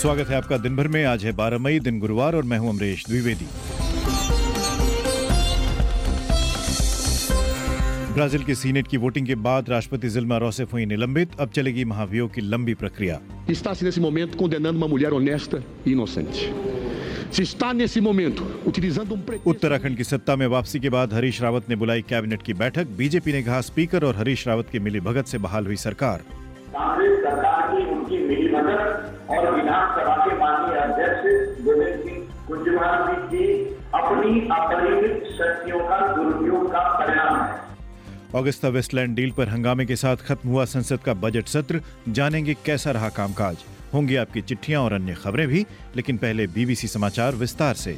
स्वागत है आपका दिन भर में। आज है 12 मई, दिन गुरुवार, और मैं हूं अमरीश द्विवेदी। ब्राजील के सीनेट की वोटिंग के बाद राष्ट्रपति जिल्मा रोसेफ हुई निलंबित। अब चलेगी महाभियोग की लंबी प्रक्रिया। Está-se nesse momento condenando uma mulher honesta e inocente. Se está nesse momento utilizando Uttarakhand की सत्ता में वापसी के बाद हरीश रावत ने बुलाई कैबिनेट की बैठक। बीजेपी ने कहा स्पीकर और हरीश रावत की मिलीभगत से बहाल हुई सरकार। कांग्रेस सरकार की उनकी मिलीभगत और विधानसभा के माननीय अध्यक्ष गोविंद सिंह कुंजवाल जी की अपनी अपरिमित शक्तियों का दुरुपयोग का परिणाम है। ऑगस्टा वेस्टलैंड डील पर हंगामे के साथ खत्म हुआ संसद का बजट सत्र। जानेंगे कैसा रहा कामकाज। होंगी आपकी चिट्ठियां और अन्य खबरें भी, लेकिन पहले बीबीसी समाचार विस्तार से।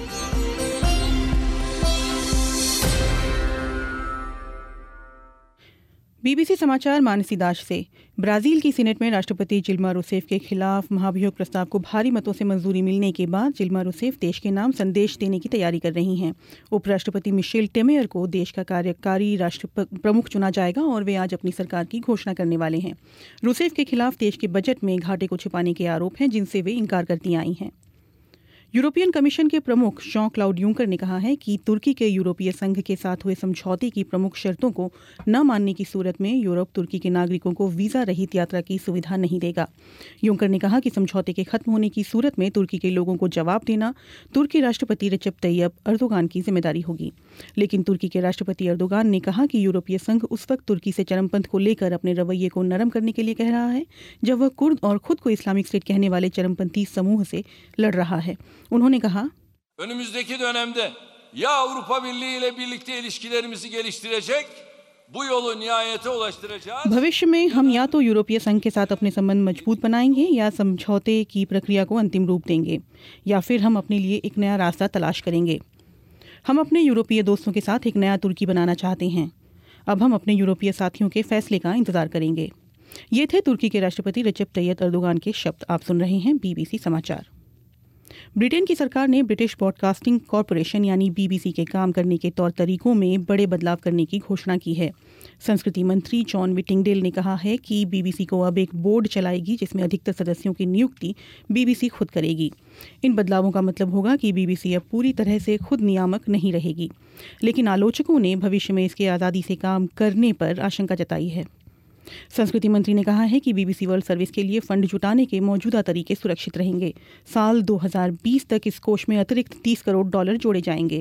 बीबीसी समाचार मानसी दास से। ब्राजील की सीनेट में राष्ट्रपति जिल्मा रोसेफ के खिलाफ महाभियोग प्रस्ताव को भारी मतों से मंजूरी मिलने के बाद जिल्मा रोसेफ देश के नाम संदेश देने की तैयारी कर रही हैं। उपराष्ट्रपति मिशेल टेमेयर को देश का कार्यकारी राष्ट्र प्रमुख चुना जाएगा और वे आज अपनी सरकार की घोषणा करने वाले हैं। रोसेफ के खिलाफ देश के बजट में घाटे को छिपाने के आरोप हैं, जिनसे वे इनकार करती आई हैं। यूरोपियन कमीशन के प्रमुख जॉन क्लाउड यूंकर ने कहा है कि तुर्की के यूरोपीय संघ के साथ हुए समझौते की प्रमुख शर्तों को न मानने की सूरत में यूरोप तुर्की के नागरिकों को वीजा रहित यात्रा की सुविधा नहीं देगा। यूंकर ने कहा कि समझौते के खत्म होने की सूरत में तुर्की के लोगों को जवाब देना तुर्की राष्ट्रपति रजब तैयब अर्दोगान की जिम्मेदारी होगी। लेकिन तुर्की के राष्ट्रपति अर्दोगान ने कहा कि यूरोपीय संघ उस वक्त तुर्की से चरमपंथ को लेकर अपने रवैये को नरम करने के लिए कह रहा है जब वह कुर्द और खुद को इस्लामिक स्टेट कहने वाले चरमपंथी समूह से लड़ रहा है। उन्होंने कहा, önümüzdeki dönemde ya Avrupa Birliği ile birlikte ilişkilerimizi geliştirecek, bu yolu nihayete ulaştıracağız। भविष्य में हम या तो यूरोपीय संघ के साथ अपने संबंध मजबूत बनाएंगे या समझौते की प्रक्रिया को अंतिम रूप देंगे, या फिर हम अपने लिए एक नया रास्ता तलाश करेंगे। हम अपने यूरोपीय दोस्तों के साथ एक नया तुर्की बनाना चाहते हैं। अब हम अपने यूरोपीय साथियों के फैसले का इंतजार करेंगे। ये थे तुर्की के राष्ट्रपति रजब तैयब अर्दोगान के शब्द। आप सुन रहे हैं बीबीसी समाचार। ब्रिटेन की सरकार ने ब्रिटिश ब्रॉडकास्टिंग कॉरपोरेशन यानी बीबीसी के काम करने के तौर तरीकों में बड़े बदलाव करने की घोषणा की है। संस्कृति मंत्री जॉन विटिंगडेल ने कहा है कि बीबीसी को अब एक बोर्ड चलाएगी जिसमें अधिकतर सदस्यों की नियुक्ति बीबीसी खुद करेगी। इन बदलावों का मतलब होगा कि बीबीसी अब पूरी तरह से खुद नियामक नहीं रहेगी, लेकिन आलोचकों ने भविष्य में इसके आज़ादी से काम करने पर आशंका जताई है। संस्कृति मंत्री ने कहा है कि बीबीसी वर्ल्ड सर्विस के लिए फंड जुटाने के मौजूदा तरीके सुरक्षित रहेंगे। साल 2020 तक इस कोष में अतिरिक्त $30 करोड़ जोड़े जाएंगे।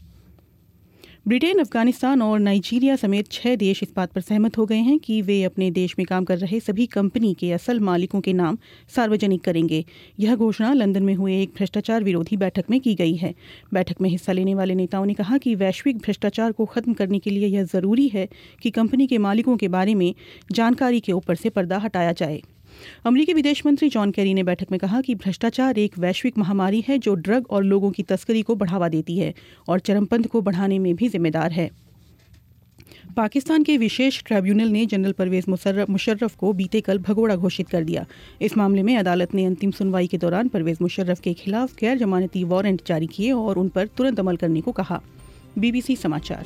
ब्रिटेन, अफगानिस्तान और नाइजीरिया समेत 6 देश इस बात पर सहमत हो गए हैं कि वे अपने देश में काम कर रहे सभी कंपनी के असल मालिकों के नाम सार्वजनिक करेंगे। यह घोषणा लंदन में हुए एक भ्रष्टाचार विरोधी बैठक में की गई है। बैठक में हिस्सा लेने वाले नेताओं ने कहा कि वैश्विक भ्रष्टाचार को खत्म करने के लिए यह जरूरी है कि कंपनी के मालिकों के बारे में जानकारी के ऊपर से पर्दा हटाया जाए। अमेरिकी विदेश मंत्री जॉन केरी ने बैठक में कहा कि भ्रष्टाचार एक वैश्विक महामारी है जो ड्रग और लोगों की तस्करी को बढ़ावा देती है और चरमपंथ को बढ़ाने में भी जिम्मेदार है। पाकिस्तान के विशेष ट्राइब्यूनल ने जनरल परवेज मुशर्रफ को बीते कल भगोड़ा घोषित कर दिया। इस मामले में अदालत ने अंतिम सुनवाई के दौरान परवेज मुशर्रफ के खिलाफ गैर जमानती वारंट जारी किए और उन पर तुरंत अमल करने को कहा। बीबीसी समाचार।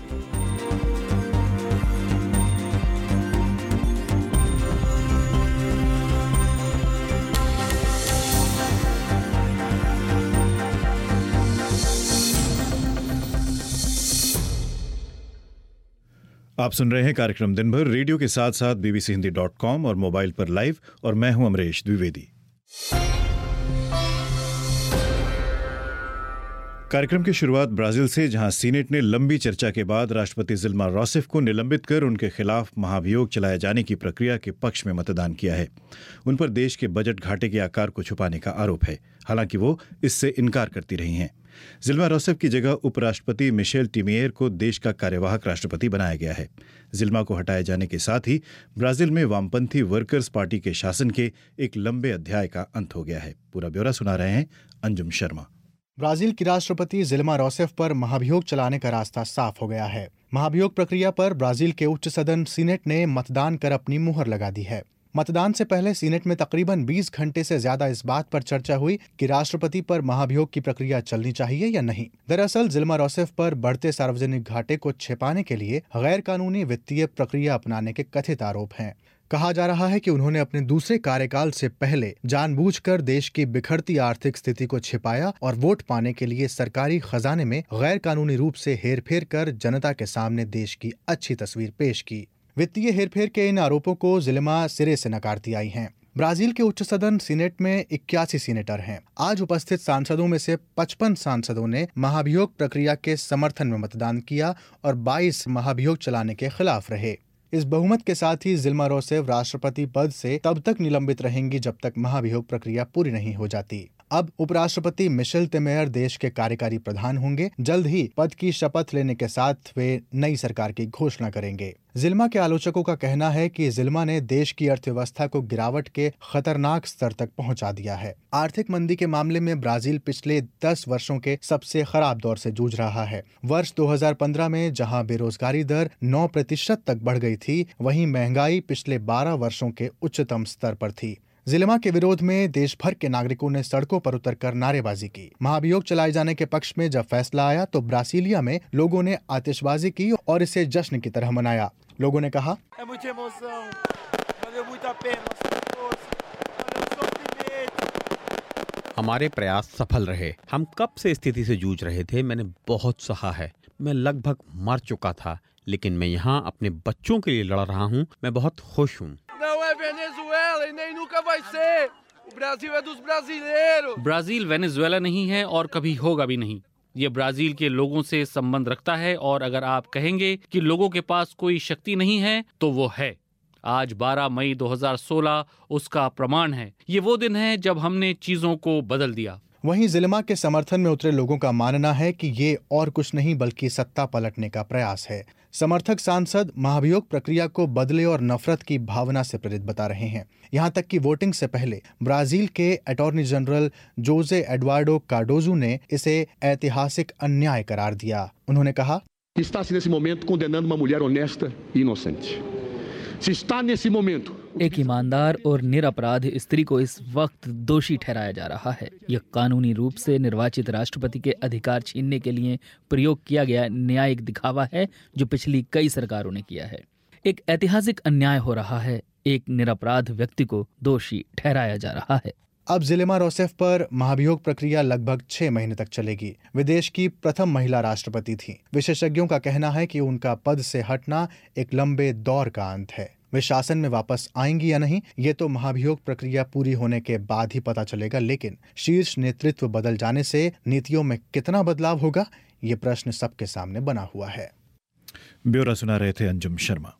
आप सुन रहे हैं कार्यक्रम दिन भर रेडियो के साथ साथ bbc.hindi.com और मोबाइल पर लाइव, और मैं हूं अमरीश द्विवेदी। कार्यक्रम की शुरुआत ब्राजील से, जहां सीनेट ने लंबी चर्चा के बाद राष्ट्रपति जिल्मा रोसेफ को निलंबित कर उनके खिलाफ महाभियोग चलाए जाने की प्रक्रिया के पक्ष में मतदान किया है। उन पर देश के बजट घाटे के आकार को छुपाने का आरोप है, हालांकि वो इससे इनकार करती रही हैं। जिल्मा रोसेफ की जगह उपराष्ट्रपति मिशेल टेमेयर को देश का कार्यवाहक राष्ट्रपति बनाया गया है। जिल्मा को हटाए जाने के साथ ही ब्राजील में वामपंथी वर्कर्स पार्टी के शासन के एक लंबे अध्याय का अंत हो गया है। पूरा ब्यौरा सुना रहे हैं अंजुम शर्मा। ब्राजील की राष्ट्रपति जिल्मा रोसेफ पर महाभियोग चलाने का रास्ता साफ हो गया है। महाभियोग प्रक्रिया पर ब्राजील के उच्च सदन सीनेट ने मतदान कर अपनी मुहर लगा दी है। मतदान से पहले सीनेट में तकरीबन 20 घंटे से ज्यादा इस बात पर चर्चा हुई कि राष्ट्रपति पर महाभियोग की प्रक्रिया चलनी चाहिए या नहीं। दरअसल जिल्मा रौसेफ पर बढ़ते सार्वजनिक घाटे को छिपाने के लिए गैर कानूनी वित्तीय प्रक्रिया अपनाने के कथित आरोप हैं। कहा जा रहा है कि उन्होंने अपने दूसरे कार्यकाल से पहले जानबूझकर देश की बिखरती आर्थिक स्थिति को छिपाया और वोट पाने के लिए सरकारी खजाने में गैर कानूनी रूप से हेरफेर कर जनता के सामने देश की अच्छी तस्वीर पेश की। वित्तीय हेरफेर के इन आरोपों को जिल्मा सिरे से नकारती आई हैं। ब्राजील के उच्च सदन सीनेट में 81 सीनेटर हैं। आज उपस्थित सांसदों में से 55 सांसदों ने महाभियोग प्रक्रिया के समर्थन में मतदान किया और 22 महाभियोग चलाने के खिलाफ रहे। इस बहुमत के साथ ही जिल्मा रौसेफ राष्ट्रपति पद से तब तक निलंबित रहेंगी जब तक महाभियोग प्रक्रिया पूरी नहीं हो जाती। अब उपराष्ट्रपति मिशेल तेमेयर देश के कार्यकारी प्रधान होंगे। जल्द ही पद की शपथ लेने के साथ वे नई सरकार की घोषणा करेंगे। जिल्मा के आलोचकों का कहना है कि जिल्मा ने देश की अर्थव्यवस्था को गिरावट के खतरनाक स्तर तक पहुंचा दिया है। आर्थिक मंदी के मामले में ब्राजील पिछले 10 वर्षों के सबसे खराब दौर से जूझ रहा है। वर्ष 2015 में जहां बेरोजगारी दर 9% तक बढ़ गई थी, वहीं महंगाई पिछले 12 वर्षों के उच्चतम स्तर पर थी। जिल्मा के विरोध में देश भर के नागरिकों ने सड़कों पर उतरकर नारेबाजी की। महाभियोग चलाए जाने के पक्ष में जब फैसला आया तो ब्रासीलिया में लोगों ने आतिशबाजी की और इसे जश्न की तरह मनाया। लोगों ने कहा, हमारे प्रयास सफल रहे। हम कब से स्थिति से जूझ रहे थे, मैंने बहुत सहा है। मैं लगभग मर चुका था, लेकिन मैं यहाँ अपने बच्चों के लिए लड़ रहा हूँ। मैं बहुत खुश हूँ। ब्राजील वेनेजुएला नहीं है और कभी होगा भी नहीं। ये ब्राजील के लोगों से संबंध रखता है और अगर आप कहेंगे कि लोगों के पास कोई शक्ति नहीं है तो वो है। आज 12 मई 2016 उसका प्रमाण है। ये वो दिन है जब हमने चीजों को बदल दिया। वहीं जिल्मा के समर्थन में उतरे लोगों का मानना है कि ये और कुछ नहीं बल्कि सत्ता पलटने का प्रयास है। समर्थक सांसद महाभियोग प्रक्रिया को बदले और नफरत की भावना से प्रेरित बता रहे हैं। यहाँ तक कि वोटिंग से पहले ब्राजील के attorney general Jose Eduardo Cardozo ने इसे ऐतिहासिक अन्याय करार दिया। उन्होंने कहा, Está-se nesse momento condenando uma mulher honesta e inocente. Se está nesse momento एक ईमानदार और निरपराध स्त्री को इस वक्त दोषी ठहराया जा रहा है। यह कानूनी रूप से निर्वाचित राष्ट्रपति के अधिकार छीनने के लिए प्रयोग किया गया न्यायिक दिखावा है जो पिछली कई सरकारों ने किया है। एक ऐतिहासिक अन्याय हो रहा है। एक निरपराध व्यक्ति को दोषी ठहराया जा रहा है। अब जिल्मा रौसेफ पर महाभियोग प्रक्रिया लगभग 6 महीने तक चलेगी। वे देश की प्रथम महिला राष्ट्रपति थीं। विशेषज्ञों का कहना है कि उनका पद से हटना एक लंबे दौर का अंत है। वे शासन में वापस आएंगी या नहीं, ये तो महाभियोग प्रक्रिया पूरी होने के बाद ही पता चलेगा। लेकिन शीर्ष नेतृत्व बदल जाने से नीतियों में कितना बदलाव होगा, ये प्रश्न सबके सामने बना हुआ है। ब्यौरा सुना रहे थे अंजुम शर्मा।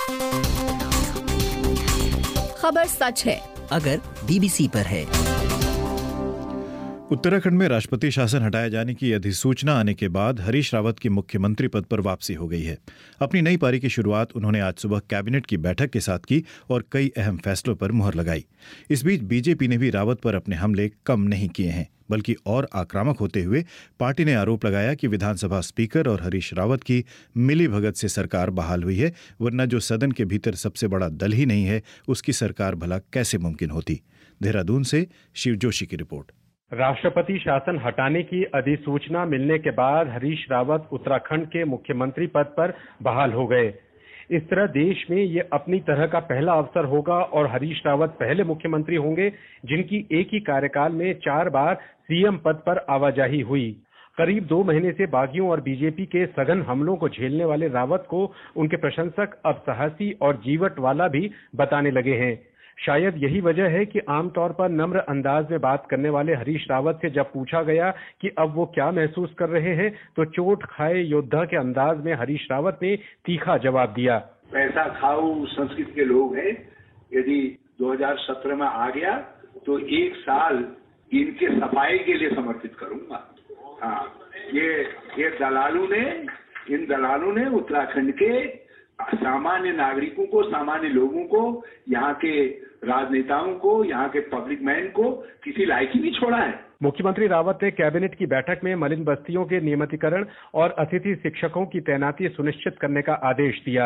खबर सच है अगर BBC पर है। उत्तराखंड में राष्ट्रपति शासन हटाए जाने की अधिसूचना आने के बाद हरीश रावत की मुख्यमंत्री पद पर वापसी हो गई है। अपनी नई पारी की शुरुआत उन्होंने आज सुबह कैबिनेट की बैठक के साथ की और कई अहम फैसलों पर मुहर लगाई। इस बीच बीजेपी ने भी रावत पर अपने हमले कम नहीं किए हैं, बल्कि और आक्रामक होते हुए पार्टी ने आरोप लगाया कि विधानसभा स्पीकर और हरीश रावत की मिलीभगत से सरकार बहाल हुई है, वरना जो सदन के भीतर सबसे बड़ा दल ही नहीं है उसकी सरकार भला कैसे मुमकिन होती। देहरादून से शिव जोशी की रिपोर्ट। राष्ट्रपति शासन हटाने की अधिसूचना मिलने के बाद हरीश रावत उत्तराखंड के मुख्यमंत्री पद पर बहाल हो गए। इस तरह देश में ये अपनी तरह का पहला अवसर होगा और हरीश रावत पहले मुख्यमंत्री होंगे जिनकी एक ही कार्यकाल में 4 बार सीएम पद पर आवाजाही हुई। करीब 2 महीने से बागियों और बीजेपी के सघन हमलों को झेलने वाले रावत को उनके प्रशंसक अब साहसी और जीवट वाला भी बताने लगे हैं। शायद यही वजह है कि आमतौर पर नम्र अंदाज में बात करने वाले हरीश रावत से जब पूछा गया कि अब वो क्या महसूस कर रहे हैं तो चोट खाए योद्धा के अंदाज में हरीश रावत ने तीखा जवाब दिया। पैसा खाओ संस्कृति के लोग हैं। यदि 2017 में आ गया तो 1 साल इनके सफाई के लिए समर्पित करूंगा। हाँ, ये इन दलालों ने उत्तराखंड के सामान्य नागरिकों को, सामान्य लोगों को, यहाँ के राजनेताओं को, यहाँ के पब्लिक मैन को किसी लायक ही नहीं छोड़ा है। मुख्यमंत्री रावत ने कैबिनेट की बैठक में मलिन बस्तियों के नियमितीकरण और अतिथि शिक्षकों की तैनाती सुनिश्चित करने का आदेश दिया।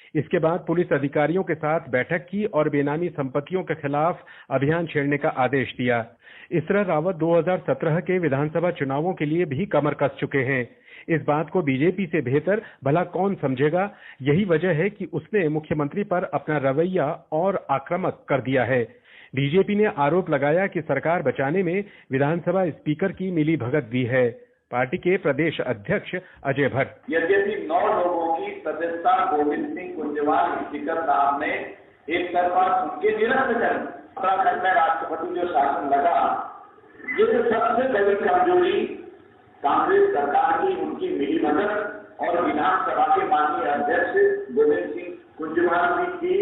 इसके बाद पुलिस अधिकारियों के साथ बैठक की और बेनामी संपत्तियों के खिलाफ अभियान छेड़ने का आदेश दिया। इस तरह रावत 2017 के विधानसभा चुनावों के लिए भी कमर कस चुके हैं। इस बात को बीजेपी से बेहतर भला कौन समझेगा। यही वजह है कि उसने मुख्यमंत्री पर अपना रवैया और आक्रामक कर दिया है। बीजेपी ने आरोप लगाया कि सरकार बचाने में विधानसभा स्पीकर की मिलीभगत भी है। पार्टी के प्रदेश अध्यक्ष अजय भट्ट, यद्यपि 9 लोगों की सदस्यता गोविंद सिंह कुंजवाल स्पीकर साहब ने एक तरफा उनके निरस्त कर उत्तराखंड में राष्ट्रपति जो शासन लगा, ये सबसे बड़ी कमजोरी कांग्रेस सरकार की उनकी मिलीभगत और विधानसभा के माननीय अध्यक्ष गोविंद सिंह कुंजवाल जी की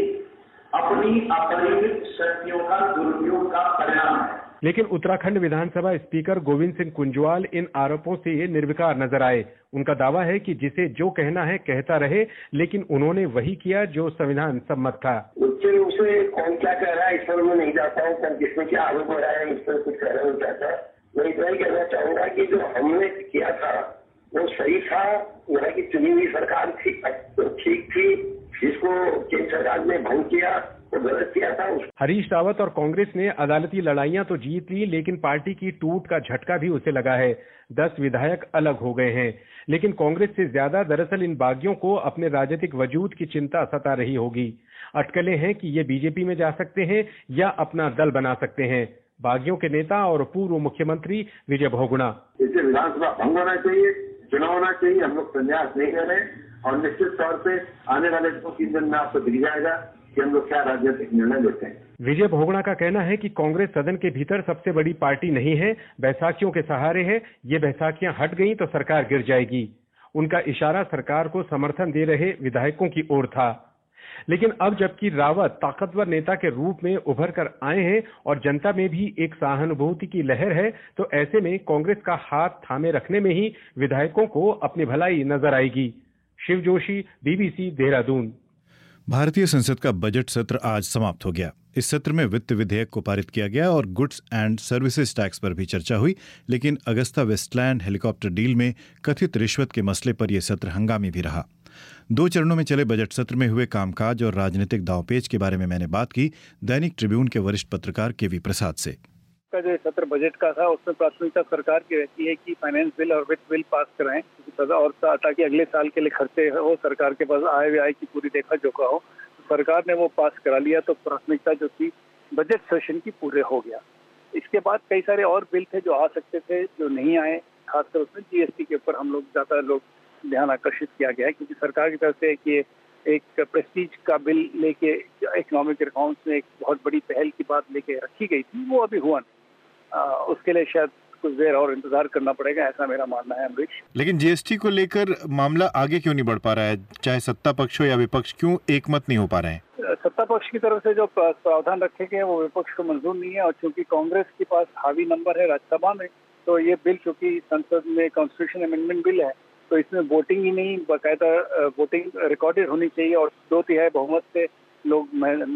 अपनी अपरिमित शक्तियों का दुरुपयोग का परिणाम है। लेकिन उत्तराखंड विधानसभा स्पीकर गोविंद सिंह कुंजवाल इन आरोपों से निर्विकार नजर आए। उनका दावा है कि जिसे जो कहना है कहता रहे, लेकिन उन्होंने वही किया जो संविधान सम्मत था। उससे उसे कौन क्या कह रहा है इस पर मैं नहीं जाता हूँ, जिसने क्या आरोप लगाया है इस पर कुछ कहना नहीं चाहता। मैं इतना ही कहना चाहूंगा कि जो हमने किया था वो सही था। यहाँ की चुनी हुई सरकार थी तो ठीक थी, जिसको केंद्र सरकार ने भंग किया वो गलत किया था। हरीश रावत और कांग्रेस ने अदालती लड़ाइयां तो जीत ली, लेकिन पार्टी की टूट का झटका भी उसे लगा है। 10 विधायक अलग हो गए हैं, लेकिन कांग्रेस से ज्यादा दरअसल इन बागियों को अपने राजनीतिक वजूद की चिंता सता रही होगी। अटकलें हैं कि ये बीजेपी में जा सकते हैं या अपना दल बना सकते हैं। बागियों के नेता और पूर्व मुख्यमंत्री विजय बहुगुणा, इसे विधानसभा भंग होना चाहिए, चुनाव होना चाहिए। हम लोग संन्यास नहीं कर रहे और निश्चित तौर पे आने वाले 2-3 दिन में आपको दिख जाएगा कि हम लोग क्या राजनीतिक निर्णय लेते हैं। विजय बहुगुणा का कहना है कि कांग्रेस सदन के भीतर सबसे बड़ी पार्टी नहीं है, बैसाखियों के सहारे है। ये बैसाखियां हट गई तो सरकार गिर जाएगी। उनका इशारा सरकार को समर्थन दे रहे विधायकों की ओर था। लेकिन अब जबकि रावत ताकतवर नेता के रूप में उभर कर आए हैं और जनता में भी एक सहानुभूति की लहर है, तो ऐसे में कांग्रेस का हाथ थामे रखने में ही विधायकों को अपनी भलाई नजर आएगी। शिव जोशी, बीबीसी, देहरादून। भारतीय संसद का बजट सत्र आज समाप्त हो गया। इस सत्र में वित्त विधेयक को पारित किया गया और गुड्स एंड सर्विसेज टैक्स पर भी चर्चा हुई, लेकिन अगस्ता वेस्टलैंड हेलीकॉप्टर डील में कथित रिश्वत के मसले पर यह सत्र हंगामी भी रहा। 2 चरणों में चले बजट सत्र में हुए कामकाज और राजनीतिक दांवपेच के बारे में मैंने बात की दैनिक ट्रिब्यून के वरिष्ठ पत्रकार केवी प्रसाद से। का जो सत्र बजट का था उसमें प्राथमिकता सरकार की रहती है कि फाइनेंस बिल और वित्त बिल पास कराएं और ताकि अगले साल के लिए खर्चे हो, सरकार के पास आय व्यय की पूरी देखा जोखा हो। सरकार ने वो पास करा लिया तो प्राथमिकता जो थी बजट सेशन की पूरे हो गया। इसके बाद कई सारे और बिल थे जो आ सकते थे, जो नहीं आए। खासकर उसमें जीएसटी के ऊपर हम लोग ज्यादा ध्यान आकर्षित किया गया है, क्योंकि सरकार की तरफ से कि एक प्रेस्टीज का बिल लेके इकोनॉमिक रिफॉर्म्स में एक बहुत बड़ी पहल की बात लेके रखी गई थी, वो अभी हुआ नहीं। उसके लिए शायद कुछ देर और इंतजार करना पड़ेगा, ऐसा मेरा मानना है अमरीश। लेकिन जीएसटी को लेकर मामला आगे क्यों नहीं बढ़ पा रहा है? चाहे सत्ता पक्ष हो या विपक्ष, क्यों एकमत नहीं हो पा रहे हैं? सत्ता पक्ष की तरफ से जो प्रावधान रखे गए वो विपक्ष को मंजूर नहीं है, और चूंकि कांग्रेस के पास हावी नंबर है राज्यसभा में, तो ये बिल चूंकि संसद में कॉन्स्टिट्यूशन अमेंडमेंट बिल है, तो इसमें वोटिंग ही नहीं, बाकायदा वोटिंग रिकॉर्डेड होनी चाहिए और 2/3 बहुमत से लोग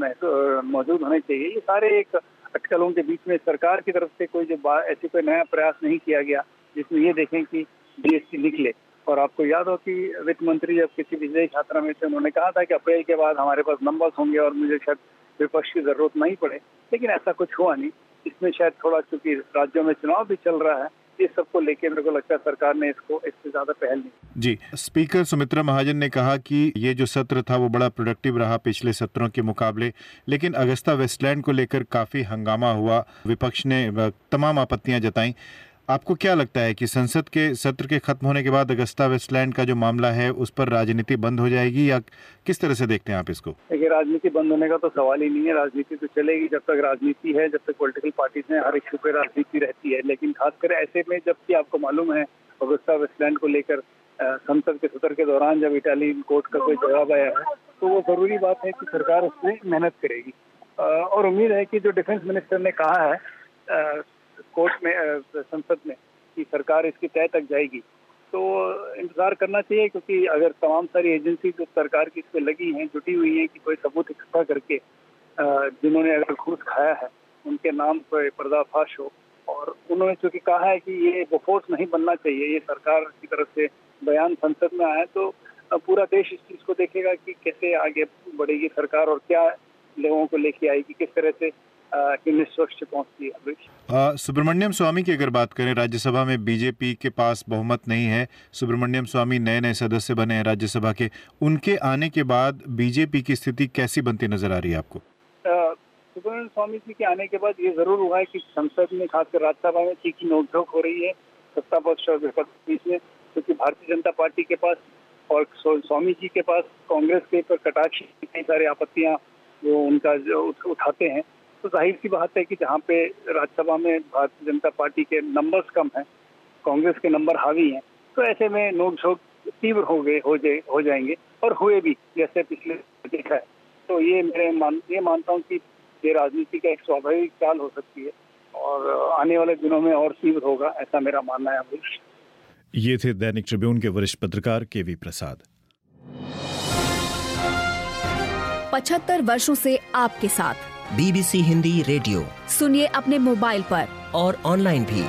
मौजूद होने चाहिए। ये सारे एक अटकलों के बीच में सरकार की तरफ से कोई ऐसे कोई नया प्रयास नहीं किया गया जिसमें ये देखें कि जीएसटी निकले। और आपको याद हो कि वित्त मंत्री जब किसी विदेश यात्रा में थे, उन्होंने कहा था कि अप्रैल के बाद हमारे पास नंबर्स होंगे और मुझे शायद विपक्ष की जरूरत नहीं पड़े, लेकिन ऐसा कुछ हुआ नहीं। इसमें शायद थोड़ा, चूंकि राज्यों में चुनाव भी चल रहा है, ये सबको लेके मेरे को लगता है सरकार ने इससे ज्यादा पहल नहीं। जी, स्पीकर सुमित्रा महाजन ने कहा कि ये जो सत्र था वो बड़ा प्रोडक्टिव रहा पिछले सत्रों के मुकाबले, लेकिन अगस्ता वेस्टलैंड को लेकर काफी हंगामा हुआ, विपक्ष ने तमाम आपत्तियां जताई। आपको क्या लगता है कि संसद के सत्र के खत्म होने के बाद अगस्ता वेस्टलैंड का जो मामला है उस पर राजनीति बंद हो जाएगी, या किस तरह से देखते हैं आप इसको? देखिए, राजनीति बंद होने का तो सवाल ही नहीं है। राजनीति तो चलेगी जब तक राजनीति है, जब तक पॉलिटिकल पार्टीज हैं, हर इश्यू पे राजनीति रहती है। लेकिन खासकर ऐसे में जबकि आपको मालूम है अगस्ता वेस्टलैंड को लेकर संसद के सत्र के दौरान जब इटालियन कोर्ट का कोई जवाब आया है, तो वो जरूरी बात है कि सरकार उसमें मेहनत करेगी। और उम्मीद है कि जो डिफेंस मिनिस्टर ने कहा है कोर्ट में, संसद में, कि सरकार इसकी तय तक जाएगी, तो इंतजार करना चाहिए। क्योंकि अगर तमाम सारी एजेंसी जो सरकार की इस पे लगी हैं, जुटी हुई हैं कि कोई सबूत इकट्ठा करके जिन्होंने अगर घूस खाया है उनके नाम पर पर्दाफाश हो, और उन्होंने चूंकि कहा है कि ये बोफोर्स नहीं बनना चाहिए, ये सरकार की तरफ से बयान संसद में आया, तो पूरा देश इस चीज को देखेगा कि कैसे आगे बढ़ेगी सरकार और क्या लोगों को लेके आएगी, किस तरह से निष्पक्ष पहुंचती है। सुब्रमण्यम स्वामी की अगर बात करें, राज्यसभा में बीजेपी के पास बहुमत नहीं है। सुब्रमण्यम स्वामी नए सदस्य बने हैं राज्यसभा के, उनके आने के बाद बीजेपी की स्थिति कैसी बनती नजर आ रही है आपको? सुब्रमण्यम स्वामी जी के आने के बाद ये जरूर हुआ है कि संसद में, खासकर राज्यसभा में तीखी नोकझोंक हो रही है सत्ता पक्ष और विपक्ष के बीच में, क्योंकि भारतीय जनता पार्टी के पास और स्वामी जी के पास कांग्रेस के ऊपर कटाक्ष कई सारी आपत्तियां वो उनका जो उठाते हैं। तो जाहिर सी बात है कि जहाँ पे राज्यसभा में भारतीय जनता पार्टी के नंबर्स कम हैं, कांग्रेस के नंबर हावी हैं, तो ऐसे में नोकझोंक तीव्र हो जाएंगे और हुए भी, जैसे पिछले देखा है। तो ये मानता हूँ कि ये राजनीति का एक स्वाभाविक चाल हो सकती है और आने वाले दिनों में और तीव्र होगा, ऐसा मेरा मानना है। अमरीश, ये थे दैनिक ट्रिब्यून के वरिष्ठ पत्रकार केवी प्रसाद। 75 वर्षों से आपके साथ BBC हिंदी रेडियो सुनिए अपने मोबाइल पर और ऑनलाइन भी।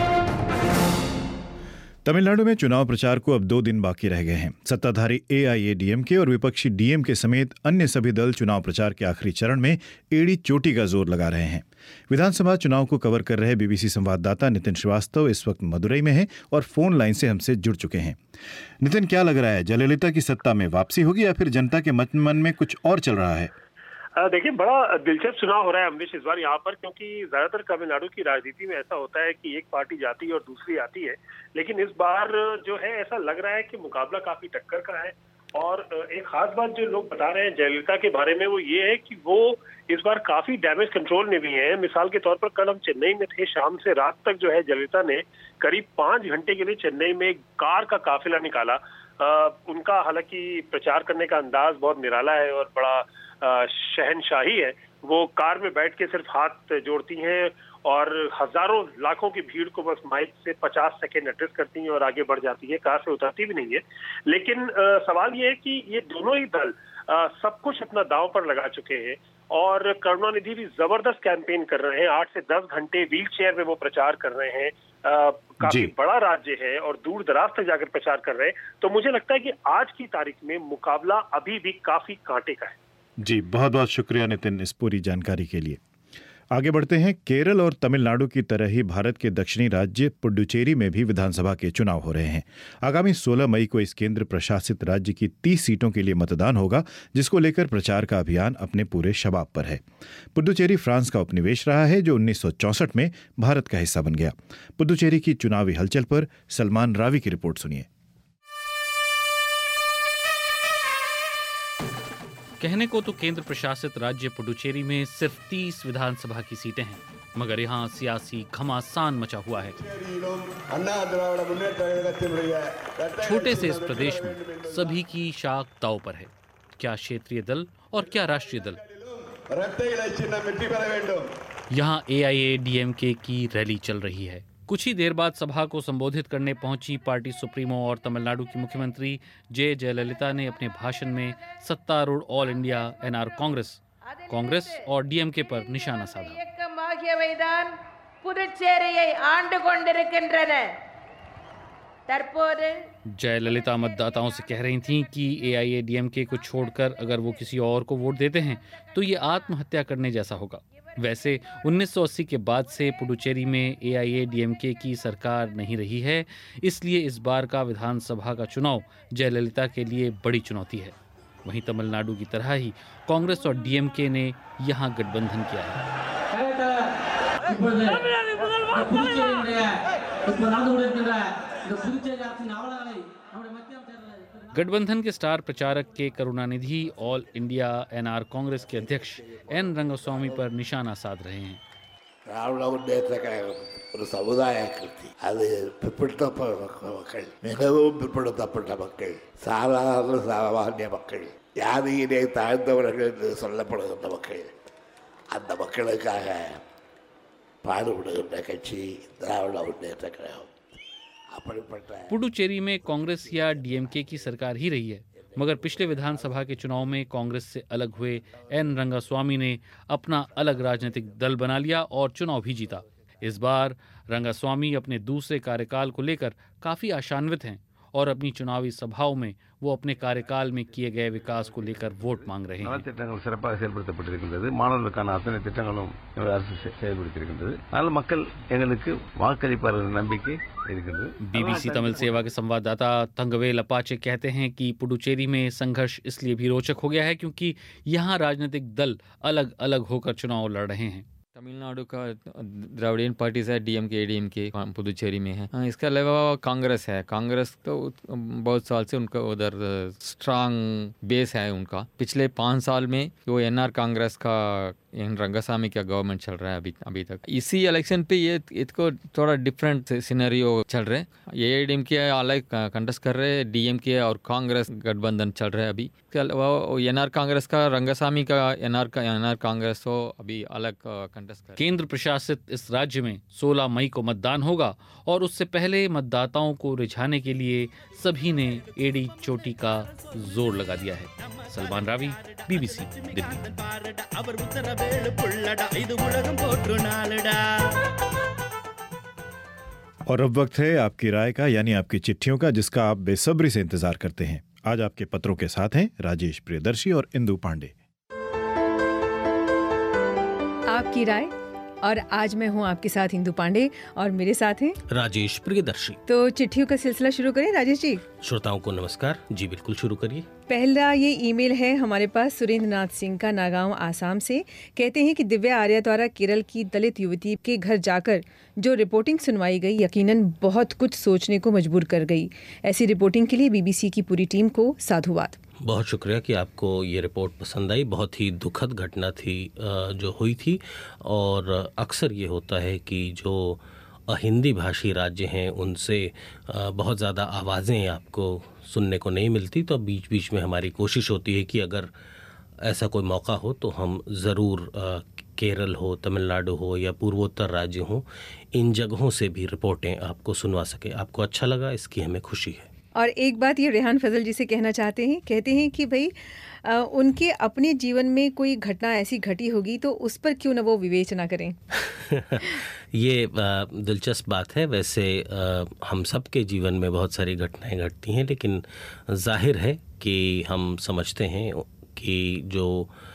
तमिलनाडु में चुनाव प्रचार को अब 2 दिन बाकी रह गए हैं। सत्ताधारी AIADMK और विपक्षी DMK समेत अन्य सभी दल चुनाव प्रचार के आखिरी चरण में एड़ी चोटी का जोर लगा रहे हैं। विधानसभा चुनाव को कवर कर रहे BBC संवाददाता नितिन श्रीवास्तव इस वक्त मदुरई में हैं और फोन लाइन से हमसे जुड़ चुके हैं। नितिन, क्या लग रहा है, जयललिता की सत्ता में वापसी होगी या फिर जनता के मन में कुछ और चल रहा है? देखिए, बड़ा दिलचस्प चुनाव हो रहा है अमरीश इस बार यहाँ पर, क्योंकि ज्यादातर तमिलनाडु की राजनीति में ऐसा होता है कि एक पार्टी जाती है और दूसरी आती है, लेकिन इस बार जो है ऐसा लग रहा है कि मुकाबला काफी टक्कर का है। और एक खास बात जो लोग बता रहे हैं जयललिता के बारे में वो ये है कि वो इस बार काफी डैमेज कंट्रोल में भी है। मिसाल के तौर पर कल हम चेन्नई में थे, शाम से रात तक जो है जयललिता ने करीब 5 घंटे के लिए चेन्नई में कार का काफिला निकाला। उनका हालांकि प्रचार करने का अंदाज बहुत निराला है और बड़ा शहनशाही है। वो कार में बैठ के सिर्फ हाथ जोड़ती हैं और हजारों लाखों की भीड़ को बस माइक से 50 सेकेंड एड्रेस करती हैं और आगे बढ़ जाती है, कार से उतरती भी नहीं है। लेकिन सवाल ये है कि ये दोनों ही दल सब कुछ अपना दांव पर लगा चुके हैं और करुणानिधि भी जबरदस्त कैंपेन कर रहे हैं। 8 से 10 घंटे व्हील चेयर में वो प्रचार कर रहे हैं। काफी बड़ा राज्य है और दूर दराज तक जाकर प्रचार कर रहे हैं। तो मुझे लगता है कि आज की तारीख में मुकाबला अभी भी काफी कांटे का है। जी, बहुत बहुत शुक्रिया नितिन इस पूरी जानकारी के लिए। आगे बढ़ते हैं। केरल और तमिलनाडु की तरह ही भारत के दक्षिणी राज्य पुडुचेरी में भी विधानसभा के चुनाव हो रहे हैं। आगामी 16 मई को इस केंद्र प्रशासित राज्य की 30 सीटों के लिए मतदान होगा, जिसको लेकर प्रचार का अभियान अपने पूरे शबाब पर है। पुडुचेरी फ्रांस का उपनिवेश रहा है, जो 1964 में भारत का हिस्सा बन गया। पुडुचेरी की चुनावी हलचल पर सलमान रावी की रिपोर्ट सुनिए। कहने को तो केंद्र प्रशासित राज्य पुडुचेरी में सिर्फ 30 विधानसभा की सीटें हैं, मगर यहाँ सियासी घमासान मचा हुआ है। छोटे से इस प्रदेश में सभी की शाख दांव पर है, क्या क्षेत्रीय दल और क्या राष्ट्रीय दल। यहाँ AIADMK की रैली चल रही है। कुछ ही देर बाद सभा को संबोधित करने पहुंची पार्टी सुप्रीमो और तमिलनाडु की मुख्यमंत्री जयललिता ने अपने भाषण में सत्तारूढ़ ऑल इंडिया NR कांग्रेस और DMK पर निशाना साधा। जयललिता मतदाताओं से कह रही थीं कि AIADMK को छोड़कर अगर वो किसी और को वोट देते हैं तो ये आत्महत्या करने जैसा होगा। वैसे 1980 के बाद से पुडुचेरी में AIADMK की सरकार नहीं रही है, इसलिए इस बार का विधानसभा का चुनाव जयललिता के लिए बड़ी चुनौती है। वहीं तमिलनाडु की तरह ही कांग्रेस और DMK ने यहां गठबंधन किया है। गठबंधन के स्टार प्रचारक के Karunanidhi all India NR Congress के अध्यक्ष N रंगस्वामी पर निशाना साध रहे हैं। पुडुचेरी में कांग्रेस या DMK की सरकार ही रही है, मगर पिछले विधानसभा के चुनाव में कांग्रेस से अलग हुए N रंगास्वामी ने अपना अलग राजनीतिक दल बना लिया और चुनाव भी जीता। इस बार रंगास्वामी अपने दूसरे कार्यकाल को लेकर काफी आशान्वित हैं और अपनी चुनावी सभाओं में वो अपने कार्यकाल में किए गए विकास को लेकर वोट मांग रहे हैं। நலத்திட்டங்கள் சிறப்பாக செயல்படுத்தப்பட்டிருக்கின்றது. மாணவர்களுக்கான அத்தனை திட்டங்களும் அரசு செயல்படுத்தியிருக்கின்றது. அதனால் மக்கள் எங்களுக்கு வாக்களிப்பார்கள் நம்பிக்கை இருக்கின்றது. बीबीसी तमिल सेवा के संवाददाता तंगवेल अपाचे कहते हैं कि पुडुचेरी में संघर्ष इसलिए भी रोचक हो गया है क्योंकि यहाँ राजनीतिक दल अलग अलग होकर चुनाव लड़ रहे हैं। तमिलनाडु का द्रविडियन पार्टीज है, डीएमके एडीएमके पुदुचेरी में है। इसके अलावा कांग्रेस है। कांग्रेस तो बहुत साल से उनका उधर स्ट्रांग बेस है उनका। पिछले 5 साल में वो एनआर कांग्रेस का रंगासामी का गवर्नमेंट चल रहा है अभी तक। इसी इलेक्शन पे ये इसको थोड़ा डिफरेंट सिनेरियो चल रहे हैं। ये एडीएमके अलग कंटेस्ट कर रहे हैं, डीएमके और कांग्रेस गठबंधन चल रहा है अभी। इसके अलावा एनआर कांग्रेस का रंगासामी का एनआर कांग्रेस हो अभी अलग कंटेस्ट कर। केंद्र प्रशासित इस राज्य में 16 मई को मतदान होगा और उससे पहले मतदाताओं को रिझाने के लिए सभी ने एड़ी चोटी का जोर लगा दिया है। सलमान रावी, बीबीसी दिल्ली। और अब वक्त है आपकी राय का, यानी आपकी चिट्ठियों का, जिसका आप बेसब्री से इंतजार करते हैं। आज आपके पत्रों के साथ हैं राजेश प्रियदर्शी और इंदु पांडे। आपकी राय, और आज मैं हूँ आपके साथ इंदु पांडे और मेरे साथ हैं राजेश प्रियदर्शी। तो चिट्ठियों का सिलसिला शुरू करें राजेश जी। श्रोताओं को नमस्कार। जी बिल्कुल शुरू करिए। पहला ये ईमेल है हमारे पास सुरेंद्र नाथ सिंह का, नागांव आसाम से। कहते हैं कि दिव्या आर्या द्वारा केरल की दलित युवती के घर जाकर जो रिपोर्टिंग सुनवाई गई यकीनन बहुत कुछ सोचने को मजबूर कर गई। ऐसी रिपोर्टिंग के लिए बीबीसी की पूरी टीम को साधुवाद। बहुत शुक्रिया कि आपको ये रिपोर्ट पसंद आई। बहुत ही दुखद घटना थी जो हुई थी, और अक्सर ये होता है कि जो हिंदी भाषी राज्य हैं उनसे बहुत ज़्यादा आवाज़ें आपको सुनने को नहीं मिलती। तो बीच बीच में हमारी कोशिश होती है कि अगर ऐसा कोई मौका हो तो हम ज़रूर केरल हो, तमिलनाडु हो या पूर्वोत्तर राज्य हो, इन जगहों से भी रिपोर्टें आपको सुनवा सकें। आपको अच्छा लगा, इसकी हमें खुशी है। और एक बात ये रेहान फजल जी से कहना चाहते हैं, कहते हैं कि भाई उनके अपने जीवन में कोई घटना ऐसी घटी होगी तो उस पर क्यों न वो विवेचना करें। ये दिलचस्प बात है। वैसे हम सब के जीवन में बहुत सारी घटनाएं घटती हैं, लेकिन जाहिर है कि हम समझते हैं कि जो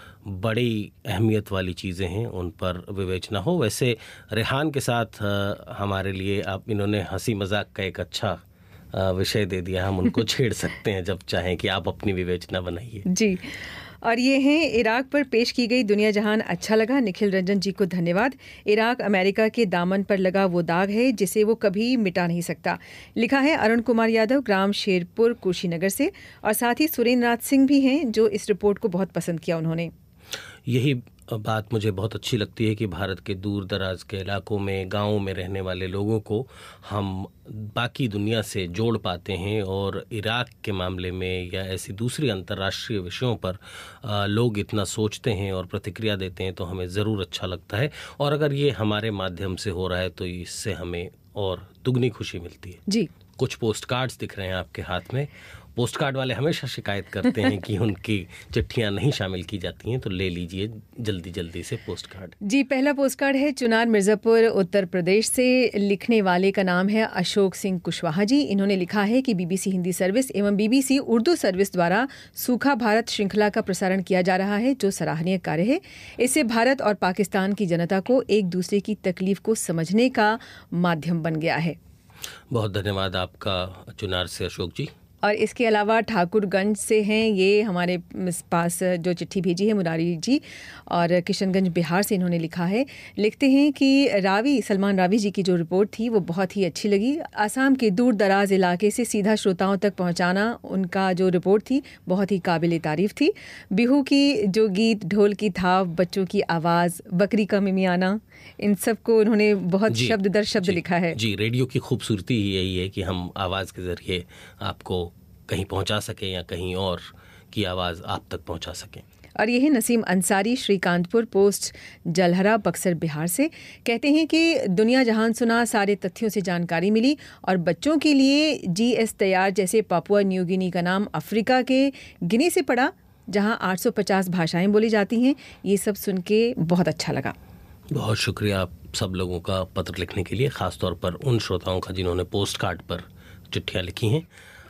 बड़ी अहमियत वाली चीज़ें हैं उन पर विवेचना हो। वैसे रेहान के साथ हमारे लिए आप इन्होंने हंसी मजाक का एक अच्छा विषय दे दिया। हम उनको छेड़ सकते हैं जब चाहें कि आप अपनी विवेचना बनाइए। जी। और ये हैं इराक पर पेश की गई दुनिया जहान अच्छा लगा। निखिल रंजन जी को धन्यवाद। इराक अमेरिका के दामन पर लगा वो दाग है जिसे वो कभी मिटा नहीं सकता। लिखा है अरुण कुमार यादव, ग्राम शेरपुर, कुशीनगर से। और साथ ही सुरेंद्र नाथ सिंह भी हैं जो इस रिपोर्ट को बहुत पसंद किया उन्होंने। यही बात मुझे बहुत अच्छी लगती है कि भारत के दूर दराज के इलाकों में, गाँवों में रहने वाले लोगों को हम बाकी दुनिया से जोड़ पाते हैं, और इराक के मामले में या ऐसी दूसरी अंतर्राष्ट्रीय विषयों पर लोग इतना सोचते हैं और प्रतिक्रिया देते हैं तो हमें ज़रूर अच्छा लगता है। और अगर ये हमारे माध्यम से हो रहा है तो इससे हमें और दुगनी खुशी मिलती है। जी। कुछ पोस्ट कार्ड्स दिख रहे हैं आपके हाथ में। पोस्ट कार्ड वाले हमेशा शिकायत करते हैं कि उनकी चिट्ठियां नहीं शामिल की जाती हैं, तो ले लीजिए जल्दी जल्दी से पोस्ट कार्ड। जी, पहला पोस्ट कार्ड है चुनार मिर्ज़ापुर, उत्तर प्रदेश से। लिखने वाले का नाम है अशोक सिंह कुशवाहा जी। इन्होंने लिखा है कि बीबीसी हिंदी सर्विस एवं बीबीसी उर्दू सर्विस द्वारा सूखा भारत श्रृंखला का प्रसारण किया जा रहा है, जो सराहनीय कार्य है। इससे भारत और पाकिस्तान की जनता को एक दूसरे की तकलीफ को समझने का माध्यम बन गया है। बहुत धन्यवाद आपका चुनार से अशोक जी। और इसके अलावा ठाकुरगंज से हैं ये हमारे पास जो चिट्ठी भेजी है मुरारी जी, और किशनगंज बिहार से इन्होंने लिखा है। लिखते हैं कि सलमान रावी जी की जो रिपोर्ट थी वो बहुत ही अच्छी लगी। आसाम के दूर दराज इलाके से सीधा श्रोताओं तक पहुंचाना उनका जो रिपोर्ट थी बहुत ही काबिल तारीफ थी। बिहू की जो गीत, ढोल की थाप, बच्चों की आवाज़, बकरी का मिमियाना, इन सब को उन्होंने बहुत शब्द दर शब्द लिखा है। जी, रेडियो की खूबसूरती ही यही है कि हम आवाज़ के ज़रिए आपको कहीं पहुंचा सकें या कहीं और की आवाज़ आप तक पहुंचा सकें। और ये है नसीम अंसारी, श्रीकांतपुर पोस्ट, जलहरा, बक्सर, बिहार से। कहते हैं कि दुनिया जहान सुना, सारे तथ्यों से जानकारी मिली, और बच्चों के लिए GS तैयार, जैसे पापुआ न्यू गिनी का नाम अफ्रीका के गिनी से पड़ा, जहां 850 भाषाएं बोली जाती हैं। ये सब सुन के बहुत अच्छा लगा। बहुत शुक्रिया आप सब लोगों का पत्र लिखने के लिए, ख़ास तौर पर उन श्रोताओं का जिन्होंने पोस्ट कार्ड पर चिट्ठियाँ लिखी हैं।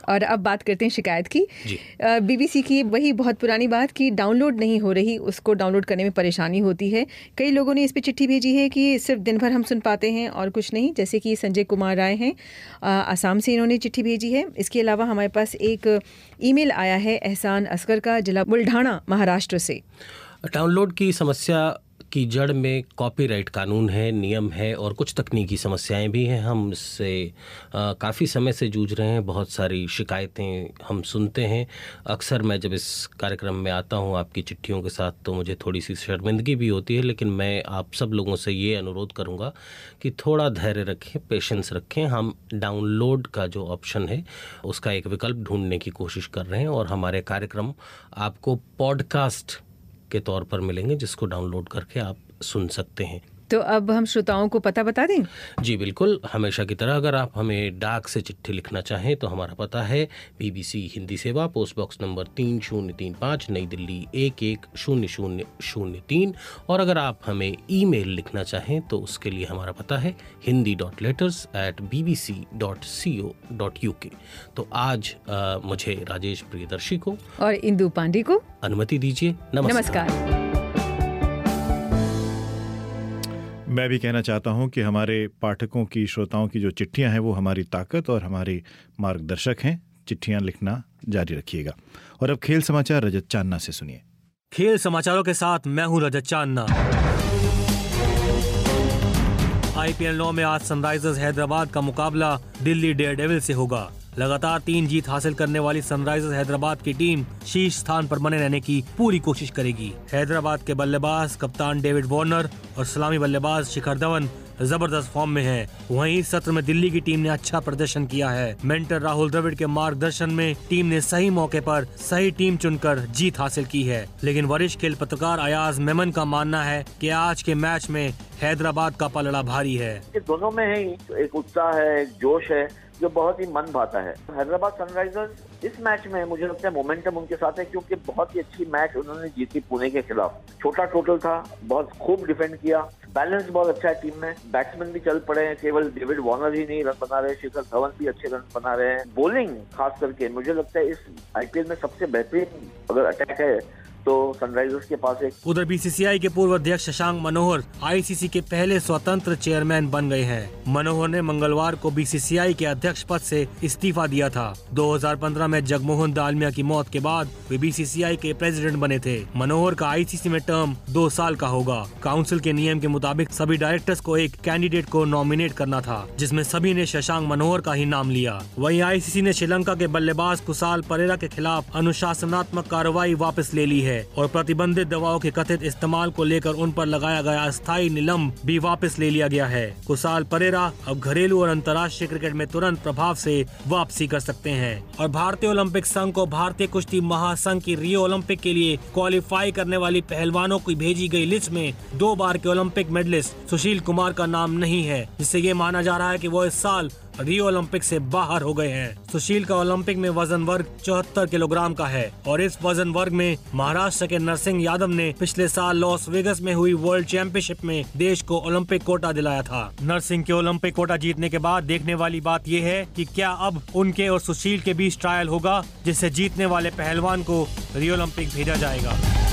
और अब बात करते हैं शिकायत की। बीबीसी की वही बहुत पुरानी बात कि डाउनलोड नहीं हो रही, उसको डाउनलोड करने में परेशानी होती है। कई लोगों ने इस पे चिट्ठी भेजी है कि सिर्फ दिन भर हम सुन पाते हैं और कुछ नहीं, जैसे कि संजय कुमार राय हैं, आसाम से इन्होंने चिट्ठी भेजी है। इसके अलावा हमारे पास एक ईमेल आया है एहसान असगर का, जिला बुल्ढाना महाराष्ट्र से। डाउनलोड की समस्या की जड़ में कॉपीराइट कानून है, नियम है और कुछ तकनीकी समस्याएं भी हैं। हम इससे काफ़ी समय से जूझ रहे हैं, बहुत सारी शिकायतें हम सुनते हैं। अक्सर मैं जब इस कार्यक्रम में आता हूं आपकी चिट्ठियों के साथ तो मुझे थोड़ी सी शर्मिंदगी भी होती है, लेकिन मैं आप सब लोगों से ये अनुरोध करूंगा कि थोड़ा धैर्य रखें, पेशेंस रखें। हम डाउनलोड का जो ऑप्शन है उसका एक विकल्प ढूंढने की कोशिश कर रहे हैं और हमारे कार्यक्रम आपको पॉडकास्ट के तौर पर मिलेंगे, जिसको डाउनलोड करके आप सुन सकते हैं। तो अब हम श्रोताओं को पता बता दें। जी बिल्कुल, हमेशा की तरह अगर आप हमें डाक से चिट्ठी लिखना चाहें तो हमारा पता है BBC हिंदी सेवा, पोस्ट बॉक्स नंबर 3035, नई दिल्ली 110003। और अगर आप हमें ईमेल लिखना चाहें तो उसके लिए हमारा पता है hindi.letters@bbc.co.uk। तो आज मुझे राजेश प्रियदर्शी को और इंदु पांडे को अनुमति दीजिए। नमस्कार। मैं भी कहना चाहता हूं कि हमारे पाठकों की, श्रोताओं की जो चिट्ठियां हैं वो हमारी ताकत और हमारे मार्गदर्शक हैं। चिट्ठियां लिखना जारी रखिएगा। और अब खेल समाचार रजत चांदना से सुनिए। खेल समाचारों के साथ मैं हूं रजत चांदना। IPL 9 में आज सनराइजर्स हैदराबाद का मुकाबला दिल्ली डेयरडेविल से होगा। लगातार 3 जीत हासिल करने वाली सनराइजर्स हैदराबाद की टीम शीर्ष स्थान पर बने रहने की पूरी कोशिश करेगी। हैदराबाद के बल्लेबाज कप्तान डेविड वार्नर और सलामी बल्लेबाज शिखर धवन जबरदस्त फॉर्म में है। वहीं इस सत्र में दिल्ली की टीम ने अच्छा प्रदर्शन किया है। मेंटर राहुल द्रविड़ के मार्गदर्शन में टीम ने सही मौके पर सही टीम चुनकर जीत हासिल की है। लेकिन वरिष्ठ खेल पत्रकार अयाज मेमन का मानना है कि आज के मैच में हैदराबाद का पलड़ा भारी है। दोनों में है एक उत्साह है, एक जोश है जो बहुत ही मन भाता है। हैदराबाद सनराइजर्स इस मैच में मुझे लगता है मोमेंटम उनके साथ है, क्योंकि बहुत ही अच्छी मैच उन्होंने जीती पुणे के खिलाफ। छोटा टोटल था, बहुत खूब डिफेंड किया, बैलेंस बहुत अच्छा है टीम में। बैट्समैन भी चल पड़े हैं, केवल डेविड वार्नर ही नहीं रन बना रहे, शिखर धवन भी अच्छे रन बना रहे हैं। बॉलिंग खास करके मुझे लगता है इस IPL में सबसे बेहतरीन अगर अटैक है तो सनराइजर्स के पास है। उधर BCCI के पूर्व अध्यक्ष शशांक मनोहर ICC के पहले स्वतंत्र चेयरमैन बन गए हैं। मनोहर ने मंगलवार को BCCI के अध्यक्ष पद से इस्तीफा दिया था। 2015 में जगमोहन दालमिया की मौत के बाद वे BCCI के प्रेसिडेंट बने थे। मनोहर का ICC में टर्म 2 साल का होगा। काउंसिल के नियम के मुताबिक सभी डायरेक्टर्स को एक कैंडिडेट को नॉमिनेट करना था, जिसमें सभी ने शशांक मनोहर का ही नाम लिया। वहीं ICC ने श्रीलंका के बल्लेबाज कुसाल परेरा के खिलाफ अनुशासनात्मक कार्रवाई वापस ले ली है और प्रतिबंधित दवाओं के कथित इस्तेमाल को लेकर उन पर लगाया गया अस्थायी निलंब भी वापस ले लिया गया है। कुसाल परेरा अब घरेलू और अंतर्राष्ट्रीय क्रिकेट में तुरंत प्रभाव से वापसी कर सकते हैं। और भारतीय ओलंपिक संघ को भारतीय कुश्ती महासंघ की रियो ओलंपिक के लिए क्वालिफाई करने वाली पहलवानों की भेजी गई लिस्ट में 2 बार के ओलंपिक मेडलिस्ट सुशील कुमार का नाम नहीं है, जिससे ये माना जा रहा है कि वो इस साल रियो ओलंपिक से बाहर हो गए हैं। सुशील का ओलंपिक में वजन वर्ग 74 किलोग्राम का है और इस वजन वर्ग में महाराष्ट्र के नरसिंह यादव ने पिछले साल लॉस वेगस में हुई वर्ल्ड चैंपियनशिप में देश को ओलंपिक कोटा दिलाया था। नरसिंह के ओलंपिक कोटा जीतने के बाद देखने वाली बात यह है कि क्या अब उनके और सुशील के बीच ट्रायल होगा, जिससे जीतने वाले पहलवान को रियो ओलंपिक भेजा जाएगा।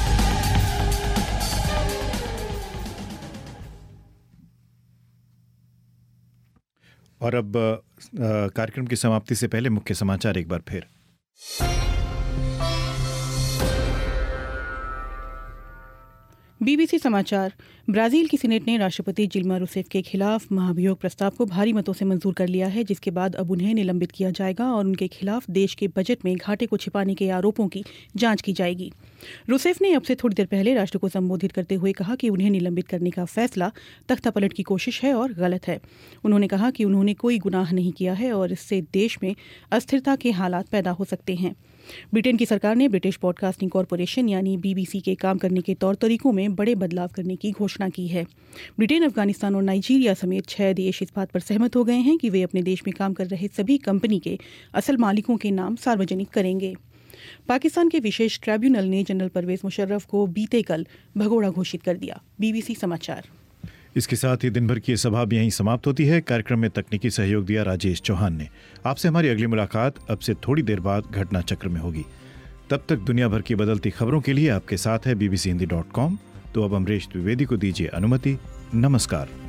और अब कार्यक्रम की समाप्ति से पहले मुख्य समाचार एक बार फिर। BBC समाचार। ब्राजील की सीनेट ने राष्ट्रपति जिल्मा रूसेफ के खिलाफ महाभियोग प्रस्ताव को भारी मतों से मंजूर कर लिया है, जिसके बाद अब उन्हें निलंबित किया जाएगा और उनके खिलाफ देश के बजट में घाटे को छिपाने के आरोपों की जांच की जाएगी। रूसेफ ने अब से थोड़ी देर पहले राष्ट्र को संबोधित करते हुए कहा कि उन्हें निलंबित करने का फैसला तख्तापलट की कोशिश है और गलत है। उन्होंने कहा कि उन्होंने कोई गुनाह नहीं किया है और इससे देश में अस्थिरता के हालात पैदा हो सकते हैं। ब्रिटेन की सरकार ने ब्रिटिश ब्रॉडकास्टिंग कॉरपोरेशन यानी BBC के काम करने के तौर तरीकों में बड़े बदलाव करने की घोषणा की है। ब्रिटेन, अफगानिस्तान और नाइजीरिया समेत 6 देश इस बात पर सहमत हो गए हैं कि वे अपने देश में काम कर रहे सभी कंपनी के असल मालिकों के नाम सार्वजनिक करेंगे। पाकिस्तान के विशेष ट्रिब्यूनल ने जनरल परवेज मुशर्रफ को बीते कल भगोड़ा घोषित कर दिया। BBC समाचार। इसके साथ ही दिन भर की ये सभा भी यहीं समाप्त होती है। कार्यक्रम में तकनीकी सहयोग दिया राजेश चौहान ने। आपसे हमारी अगली मुलाकात अब से थोड़ी देर बाद घटना चक्र में होगी। तब तक दुनिया भर की बदलती खबरों के लिए आपके साथ है bbc hindi.com। तो अब अमरीश द्विवेदी को दीजिए अनुमति। नमस्कार।